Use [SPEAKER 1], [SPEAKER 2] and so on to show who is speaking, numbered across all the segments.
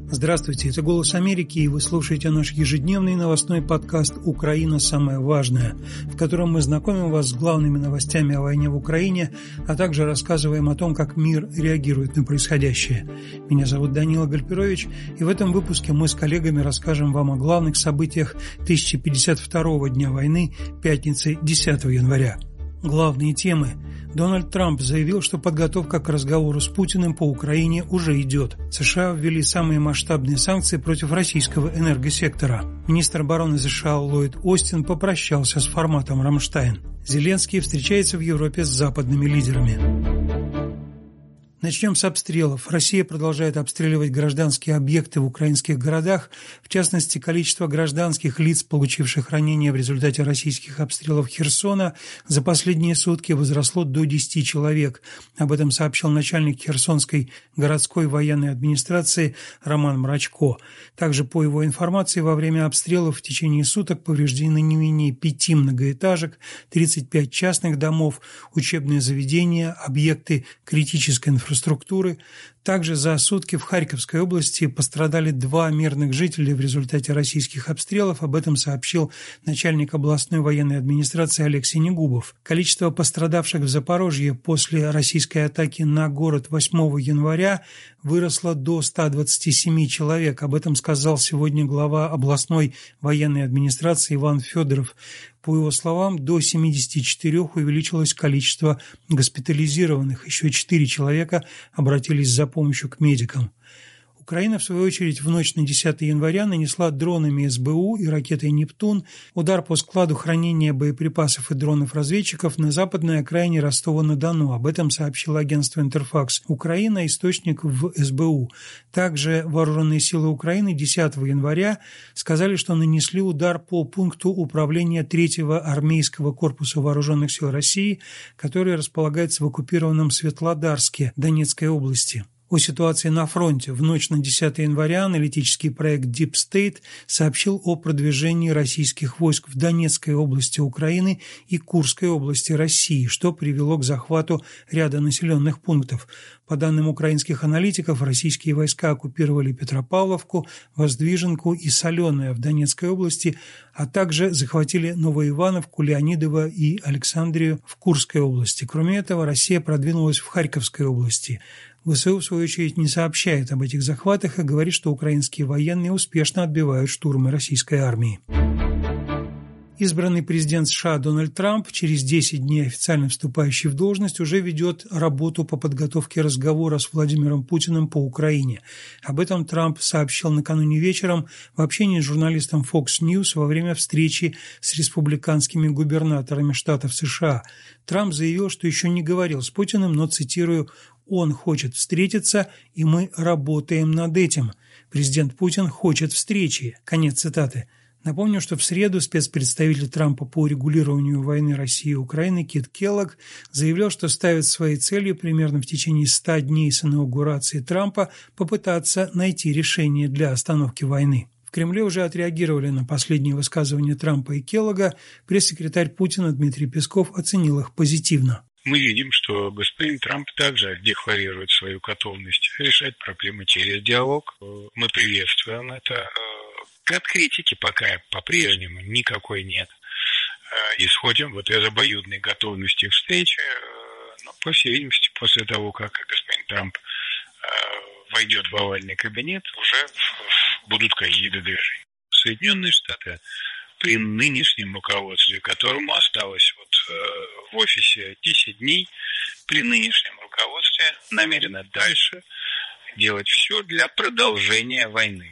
[SPEAKER 1] Здравствуйте, это «Голос Америки», и вы слушаете наш ежедневный новостной подкаст «Украина. Самое важное», в котором мы знакомим вас с главными новостями о войне в Украине, а также рассказываем о том, как мир реагирует на происходящее. Меня зовут Данила Гальперович, и в этом выпуске мы с коллегами расскажем вам о главных событиях 1052-го дня войны, пятницы 10 января. Главные темы. Дональд Трамп заявил, что подготовка к разговору с Путиным по Украине уже идет. США ввели самые масштабные санкции против российского энергосектора. Министр обороны США Ллойд Остин попрощался с форматом «Рамштайн». Зеленский встречается в Европе с западными лидерами. Начнем с обстрелов. Россия продолжает обстреливать гражданские объекты в украинских городах. В частности, количество гражданских лиц, получивших ранения в результате российских обстрелов Херсона, за последние сутки возросло до 10 человек. Об этом сообщил начальник Херсонской городской военной администрации Роман Мрачко. Также, по его информации, во время обстрелов в течение суток повреждены не менее 5 многоэтажек, 35 частных домов, учебные заведения, объекты критической инфраструктуры. Также за сутки в Харьковской области пострадали 2 мирных жителя в результате российских обстрелов. Об этом сообщил начальник областной военной администрации Олег Синегубов. Количество пострадавших в Запорожье после российской атаки на город 8 января выросло до 127 человек. Об этом сказал сегодня глава областной военной администрации Иван Федоров. По его словам, до 74 увеличилось количество госпитализированных. Еще 4 человека обратились за помощью к медикам. Украина, в свою очередь, в ночь на 10 января нанесла дронами СБУ и ракетой «Нептун» удар по складу хранения боеприпасов и дронов-разведчиков на западной окраине Ростова-на-Дону. Об этом сообщило агентство «Интерфакс Украина», источник в СБУ. Также вооруженные силы Украины 10 января сказали, что нанесли удар по пункту управления 3-го армейского корпуса вооруженных сил России, который располагается в оккупированном Светлодарске Донецкой области. О ситуации на фронте. В ночь на 10 января аналитический проект Deep State сообщил о продвижении российских войск в Донецкой области Украины и Курской области России, что привело к захвату ряда населенных пунктов. По данным украинских аналитиков, российские войска оккупировали Петропавловку, Воздвиженку и Соленое в Донецкой области, а также захватили Новоивановку, Леонидово и Александрию в Курской области. Кроме этого, Россия продвинулась в Харьковской области. ВСУ, в свою очередь, не сообщает об этих захватах и говорит, что украинские военные успешно отбивают штурмы российской армии. Избранный президент США Дональд Трамп, через 10 дней официально вступающий в должность, уже ведет работу по подготовке разговора с Владимиром Путиным по Украине. Об этом Трамп сообщил накануне вечером в общении с журналистом Fox News во время встречи с республиканскими губернаторами штатов США. Трамп заявил, что еще не говорил с Путиным, но, цитирую, «Он хочет встретиться, и мы работаем над этим. Президент Путин хочет встречи». Конец цитаты. Напомню, что в среду спецпредставитель Трампа по урегулированию войны России и Украины Кит Келлог заявлял, что ставит своей целью примерно в течение 100 дней с инаугурации Трампа попытаться найти решение для остановки войны. В Кремле уже отреагировали на последние высказывания Трампа и Келлога. Пресс-секретарь Путина Дмитрий Песков оценил их позитивно.
[SPEAKER 2] Мы видим, что господин Трамп также декларирует свою готовность решать проблемы через диалог. Мы приветствуем это. Конкретики пока по-прежнему никакой нет. Исходим вот из обоюдной готовности к встрече. Но, по всей видимости, после того, как господин Трамп войдет в овальный кабинет, уже будут какие-то движения. Соединенные Штаты при нынешнем руководстве, которому осталось в офисе 10 дней, при нынешнем руководстве намерены дальше делать все для продолжения войны.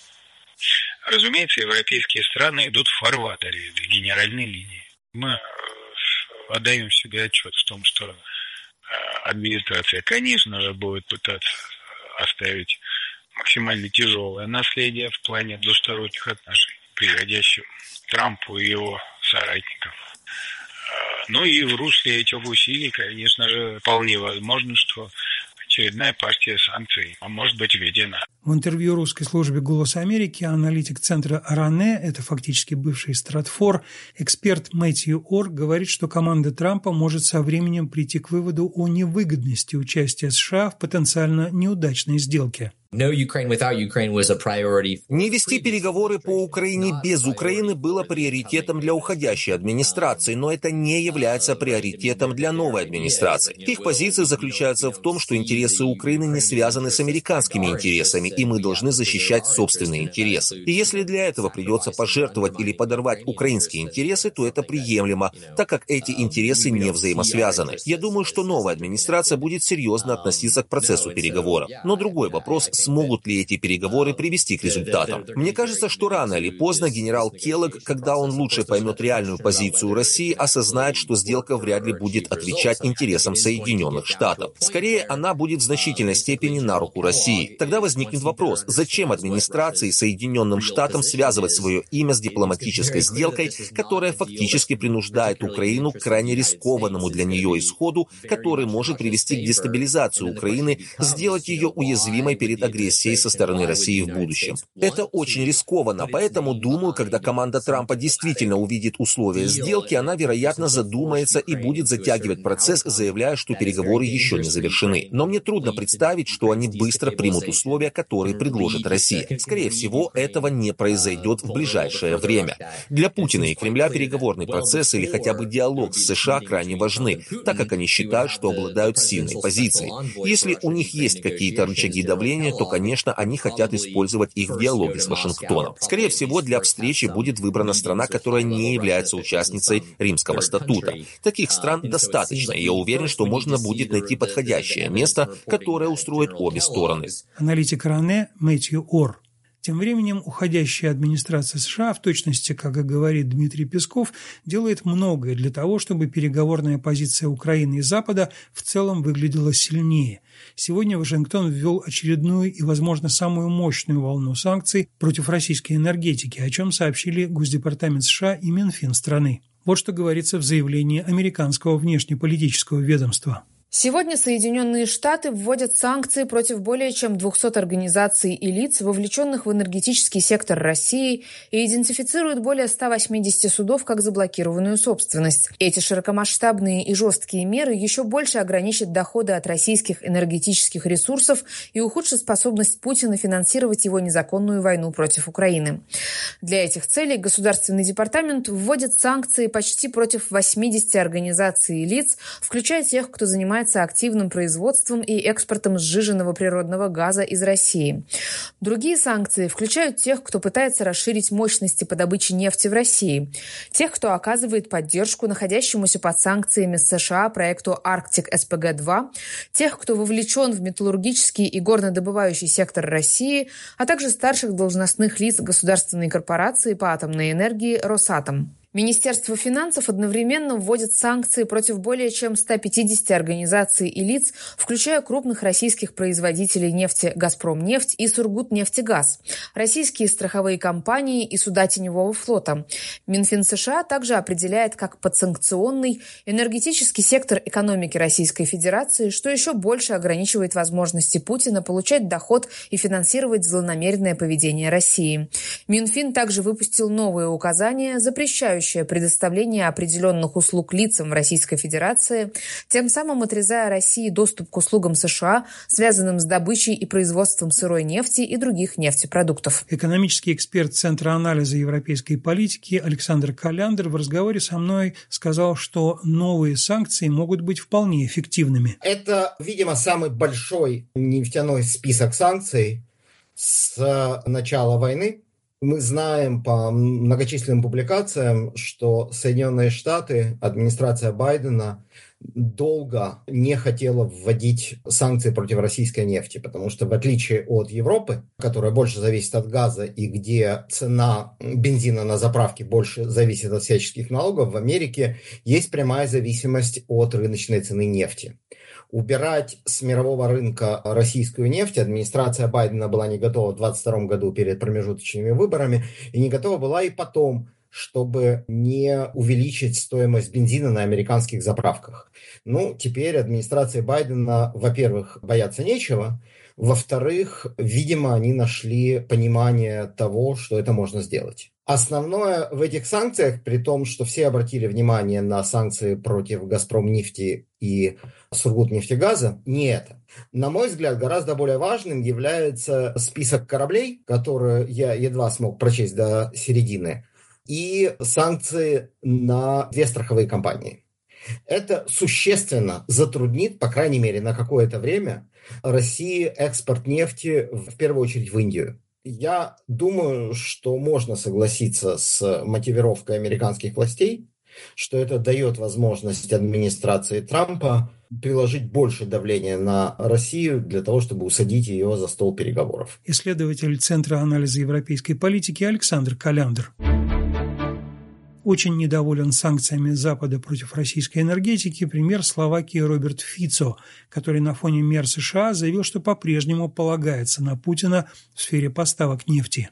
[SPEAKER 2] Разумеется, европейские страны идут в фарватере генеральной линии. Мы отдаем себе отчет в том, что администрация, конечно же, будет пытаться оставить максимально тяжелое наследие в плане двусторонних отношений, пригодящим Трампу и его соратникам. Ну и в русле этих усилий, конечно же, вполне возможно, что очередная партия санкций может быть введена.
[SPEAKER 1] В интервью русской службе «Голос Америки» аналитик центра РАНЕ, это фактически бывший Стратфор, эксперт Мэтью Орр говорит, что команда Трампа может со временем прийти к выводу о невыгодности участия США в потенциально неудачной сделке.
[SPEAKER 3] Не вести переговоры по Украине без Украины было приоритетом для уходящей администрации, но это не является приоритетом для новой администрации. Их позиция заключается в том, что интересы Украины не связаны с американскими интересами, и мы должны защищать собственные интересы. И если для этого придется пожертвовать или подорвать украинские интересы, то это приемлемо, так как эти интересы не взаимосвязаны. Я думаю, что новая администрация будет серьезно относиться к процессу переговоров. Но другой вопрос, смогут ли эти переговоры привести к результатам. Мне кажется, что рано или поздно генерал Келлог, когда он лучше поймет реальную позицию России, осознает, что сделка вряд ли будет отвечать интересам Соединенных Штатов. Скорее, она будет в значительной степени на руку России. Тогда возникнет вопрос, зачем администрации Соединенным Штатам связывать свое имя с дипломатической сделкой, которая фактически принуждает Украину к крайне рискованному для нее исходу, который может привести к дестабилизации Украины, сделать ее уязвимой перед агрессией со стороны России в будущем. Это очень рискованно, поэтому, думаю, когда команда Трампа действительно увидит условия сделки, она, вероятно, задумается и будет затягивать процесс, заявляя, что переговоры еще не завершены. Но мне трудно представить, что они быстро примут условия, которые предложит Россия. Скорее всего, этого не произойдет в ближайшее время. Для Путина и Кремля переговорный процесс или хотя бы диалог с США крайне важны, так как они считают, что обладают сильной позицией. Если у них есть какие-то рычаги давления, то, конечно, они хотят использовать их в диалоге с Вашингтоном. Скорее всего, для встречи будет выбрана страна, которая не является участницей Римского статута. Таких стран достаточно, и я уверен, что можно будет найти подходящее место, которое устроит обе стороны.
[SPEAKER 1] Аналитик РАНЭ Мэтью Орр. Тем временем уходящая администрация США, в точности, как и говорит Дмитрий Песков, делает многое для того, чтобы переговорная позиция Украины и Запада в целом выглядела сильнее. Сегодня Вашингтон ввел очередную и, возможно, самую мощную волну санкций против российской энергетики, о чем сообщили Госдепартамент США и Минфин страны. Вот что говорится в заявлении американского внешнеполитического ведомства.
[SPEAKER 4] Сегодня Соединенные Штаты вводят санкции против более чем 200 организаций и лиц, вовлеченных в энергетический сектор России, и идентифицируют более 180 судов как заблокированную собственность. Эти широкомасштабные и жесткие меры еще больше ограничат доходы от российских энергетических ресурсов и ухудшат способность Путина финансировать его незаконную войну против Украины. Для этих целей Государственный департамент вводит санкции почти против 80 организаций и лиц, включая тех, кто занимается активным производством и экспортом сжиженного природного газа из России. Другие санкции включают тех, кто пытается расширить мощности по добыче нефти в России, тех, кто оказывает поддержку находящемуся под санкциями США проекту Arctic SPG-2, тех, кто вовлечен в металлургический и горнодобывающий сектор России, а также старших должностных лиц государственной корпорации по атомной энергии «Росатом». Министерство финансов одновременно вводит санкции против более чем 150 организаций и лиц, включая крупных российских производителей нефти «Газпромнефть» и «Сургутнефтегаз», российские страховые компании и суда теневого флота. Минфин США также определяет как подсанкционный энергетический сектор экономики Российской Федерации, что еще больше ограничивает возможности Путина получать доход и финансировать злонамеренное поведение России. Минфин также выпустил новые указания, запрещающие предоставление определенных услуг лицам в Российской Федерации, тем самым отрезая России доступ к услугам США, связанным с добычей и производством сырой нефти и других нефтепродуктов.
[SPEAKER 1] Экономический эксперт Центра анализа европейской политики Александр Коляндр в разговоре со мной сказал, что новые санкции могут быть вполне эффективными.
[SPEAKER 5] Это, видимо, самый большой нефтяной список санкций с начала войны. Мы знаем по многочисленным публикациям, что Соединенные Штаты, администрация Байдена долго не хотела вводить санкции против российской нефти, потому что в отличие от Европы, которая больше зависит от газа и где цена бензина на заправке больше зависит от всяческих налогов, в Америке есть прямая зависимость от рыночной цены нефти. Убирать с мирового рынка российскую нефть администрация Байдена была не готова в 2022 году перед промежуточными выборами и не готова была и потом, чтобы не увеличить стоимость бензина на американских заправках. Ну, теперь администрации Байдена, во-первых, бояться нечего, Во-вторых, видимо, они нашли понимание того, что это можно сделать. Основное в этих санкциях, при том, что все обратили внимание на санкции против «Газпромнефти» и «Сургутнефтегаза», не это. На мой взгляд, гораздо более важным является список кораблей, которые я едва смог прочесть до середины, и санкции на 2 страховые компании. Это существенно затруднит, по крайней мере, на какое-то время России экспорт нефти, в первую очередь, в Индию. Я думаю, что можно согласиться с мотивировкой американских властей, что это дает возможность администрации Трампа приложить больше давления на Россию для того, чтобы усадить ее за стол переговоров.
[SPEAKER 1] Исследователь Центра анализа европейской политики Александр Коляндр. Очень недоволен санкциями Запада против российской энергетики премьер Словакии Роберт Фицо, который на фоне мер США заявил, что по-прежнему полагается на Путина в сфере поставок нефти.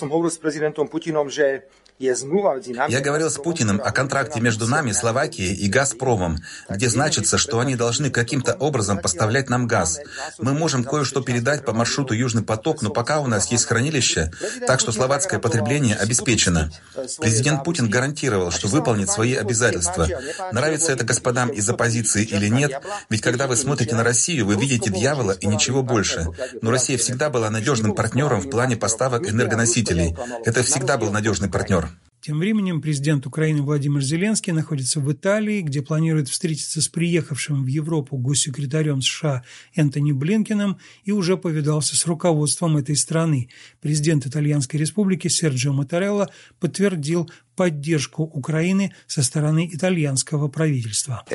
[SPEAKER 6] Я говорил с Путиным о контракте между нами, Словакией и «Газпромом», где значится, что они должны каким-то образом поставлять нам газ. Мы можем кое-что передать по маршруту «Южный поток», но пока у нас есть хранилище, так что словацкое потребление обеспечено. Президент Путин гарантировал, что выполнит свои обязательства. Нравится это господам из оппозиции или нет, ведь когда вы смотрите на Россию, вы видите дьявола и ничего больше. Но Россия всегда была надежным партнером в плане поставок энергоносителей. Это всегда был надежный партнер.
[SPEAKER 1] Тем временем президент Украины Владимир Зеленский находится в Италии, где планирует встретиться с приехавшим в Европу госсекретарем США Энтони Блинкеном и уже повидался с руководством этой страны. Президент Итальянской Республики Серджио Маттарелла подтвердил поддержку Украины со стороны итальянского правительства.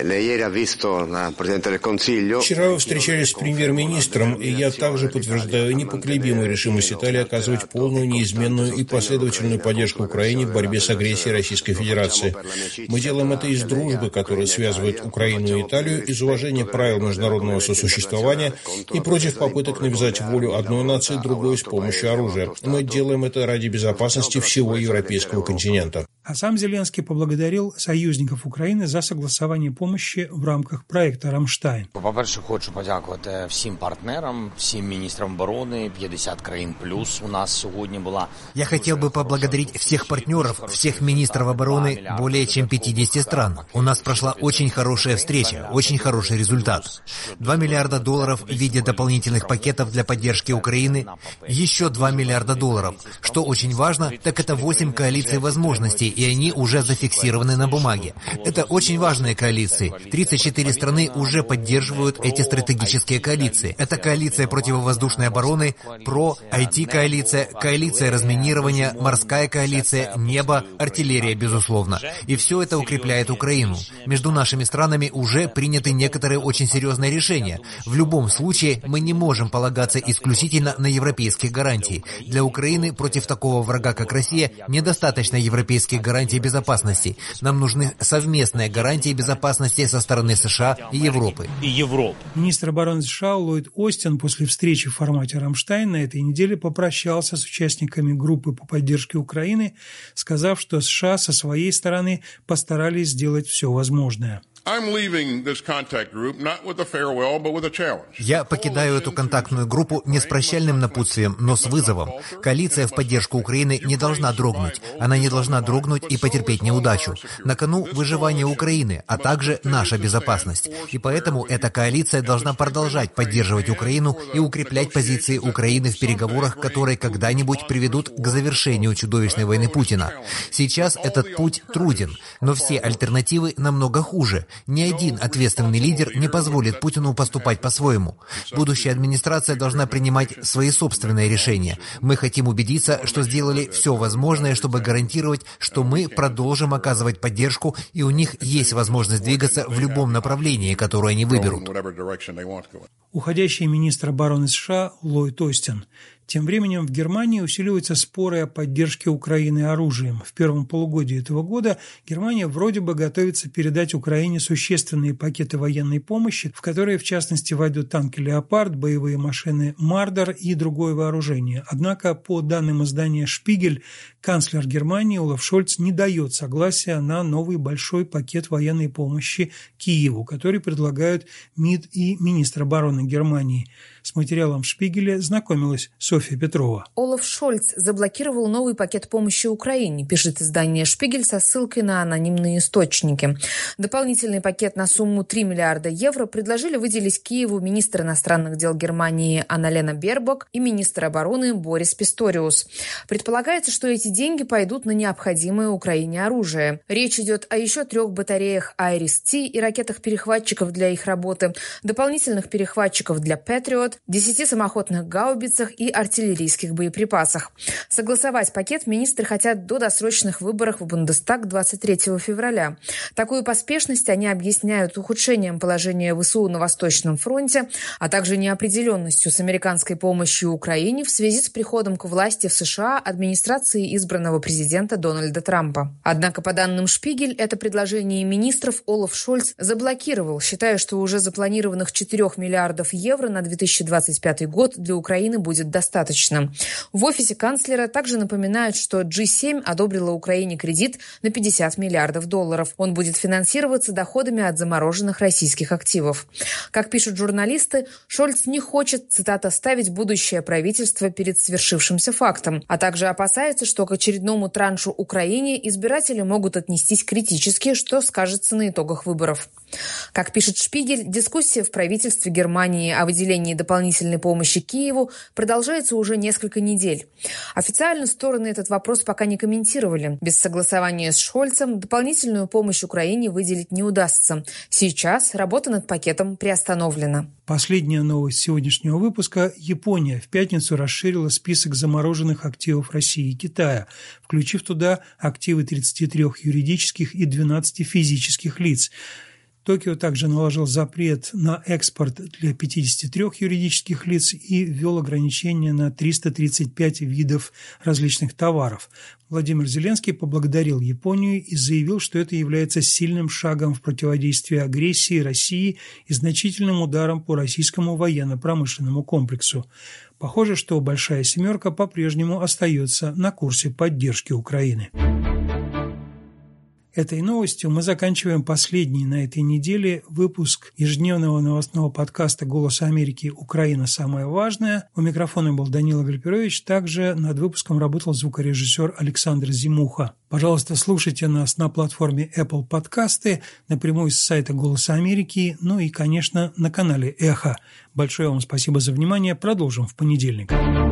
[SPEAKER 7] Вчера вы встречались с премьер-министром, и я также подтверждаю непоколебимую решимость Италии оказывать полную, неизменную и последовательную поддержку Украине в борьбе с агрессией Российской Федерации. Мы делаем это из дружбы, которая связывает Украину и Италию, из уважения правил международного сосуществования и против попыток навязать волю одной нации другой с помощью оружия. Мы делаем это ради безопасности всего европейского континента.
[SPEAKER 1] А сам Зеленский поблагодарил союзников Украины за согласование помощи в рамках проекта «Рамштайн».
[SPEAKER 8] По-перше, хочу подякувати всім партнерам, всім министрам обороны, 50 країн плюс у нас сегодня была.
[SPEAKER 9] Я хотел бы поблагодарить всех партнеров, всех министров обороны более чем 50 стран. У нас прошла очень хорошая встреча, очень хороший результат. $2 миллиарда в виде дополнительных пакетов для поддержки Украины, еще $2 миллиарда. Что очень важно, так это 8 коалиций возможностей, и они уже зафиксированы на бумаге. Это очень важные коалиции. 34 страны уже поддерживают эти стратегические коалиции. Это коалиция противовоздушной обороны, IT-коалиция, коалиция разминирования, морская коалиция, небо, артиллерия, безусловно. И все это укрепляет Украину. Между нашими странами уже приняты некоторые очень серьезные решения. В любом случае, мы не можем полагаться исключительно на европейские гарантии. Для Украины против такого врага, как Россия, недостаточно европейских гарантий безопасности. Нам нужны совместные гарантии безопасности со стороны США и Европы.
[SPEAKER 1] Министр обороны США Ллойд Остин после встречи в формате «Рамштайн» на этой неделе попрощался с участниками группы по поддержке Украины, сказав, что США со своей стороны постарались сделать все возможное.
[SPEAKER 9] Я покидаю эту контактную группу не с прощальным напутствием, но с вызовом. Коалиция в поддержку Украины не должна дрогнуть. Она не должна дрогнуть и потерпеть неудачу. На кону выживание Украины, а также наша безопасность. И поэтому эта коалиция должна продолжать поддерживать Украину и укреплять позиции Украины в переговорах, которые когда-нибудь приведут к завершению чудовищной войны Путина. Сейчас этот путь труден, но все альтернативы намного хуже. Ни один ответственный лидер не позволит Путину поступать по-своему. Будущая администрация должна принимать свои собственные решения. Мы хотим убедиться, что сделали все возможное, чтобы гарантировать, что мы продолжим оказывать поддержку, и у них есть возможность двигаться в любом направлении, которое они выберут.
[SPEAKER 1] Уходящий министр обороны США Ллойд Остин. Тем временем в Германии усиливаются споры о поддержке Украины оружием. В первом полугодии этого года Германия вроде бы готовится передать Украине существенные пакеты военной помощи, в которые, в частности, войдут танки «Леопард», боевые машины «Мардер» и другое вооружение. Однако, по данным издания «Шпигель», канцлер Германии Олаф Шольц не дает согласия на новый большой пакет военной помощи Киеву, который предлагают МИД и министр обороны Германии. С материалом Шпигеля знакомилась Софья Петрова.
[SPEAKER 4] Олаф Шольц заблокировал новый пакет помощи Украине, пишет издание «Шпигель» со ссылкой на анонимные источники. Дополнительный пакет на сумму 3 миллиарда евро предложили выделить Киеву министр иностранных дел Германии Анналена Бербок и министр обороны Борис Писториус. Предполагается, что эти деньги пойдут на необходимое Украине оружие. Речь идет о еще 3 батареях Айрис-Т и ракетах-перехватчиков для их работы, дополнительных перехватчиков для Патриот, 10 самоходных гаубицах и артиллерийских боеприпасах. Согласовать пакет министры хотят до досрочных выборов в Бундестаг 23 февраля. Такую поспешность они объясняют ухудшением положения ВСУ на Восточном фронте, а также неопределенностью с американской помощью Украине в связи с приходом к власти в США администрации избранного президента Дональда Трампа. Однако, по данным «Шпигель», это предложение министров Олаф Шольц заблокировал, считая, что уже запланированных 4 миллиардов евро на 2025 год для Украины будет достаточно. В офисе канцлера также напоминают, что G7 одобрила Украине кредит на 50 миллиардов долларов. Он будет финансироваться доходами от замороженных российских активов. Как пишут журналисты, Шольц не хочет, цитата, «ставить будущее правительство перед свершившимся фактом», а также опасается, что к очередному траншу Украине избиратели могут отнестись критически, что скажется на итогах выборов. Как пишет «Шпигель», дискуссия в правительстве Германии о выделении дополнительной помощи Киеву продолжается уже несколько недель. Официально стороны этот вопрос пока не комментировали. Без согласования с Шольцем дополнительную помощь Украине выделить не удастся. Сейчас работа над пакетом приостановлена.
[SPEAKER 1] Последняя новость сегодняшнего выпуска. Япония в пятницу расширила список замороженных активов России и Китая, включив туда активы 33 юридических и 12 физических лиц. Токио также наложил запрет на экспорт для 53 юридических лиц и ввел ограничения на 335 видов различных товаров. Владимир Зеленский поблагодарил Японию и заявил, что это является сильным шагом в противодействии агрессии России и значительным ударом по российскому военно-промышленному комплексу. Похоже, что «Большая семерка» по-прежнему остается на курсе поддержки Украины. Этой новостью мы заканчиваем последний на этой неделе выпуск ежедневного новостного подкаста «Голоса Америки. Украина. Самое важное». У микрофона был Данила Гальперович. Также над выпуском работал звукорежиссер Александр Зимуха. Пожалуйста, слушайте нас на платформе Apple Подкасты, напрямую с сайта «Голоса Америки», ну и, конечно, на канале «Эхо». Большое вам спасибо за внимание. Продолжим в понедельник.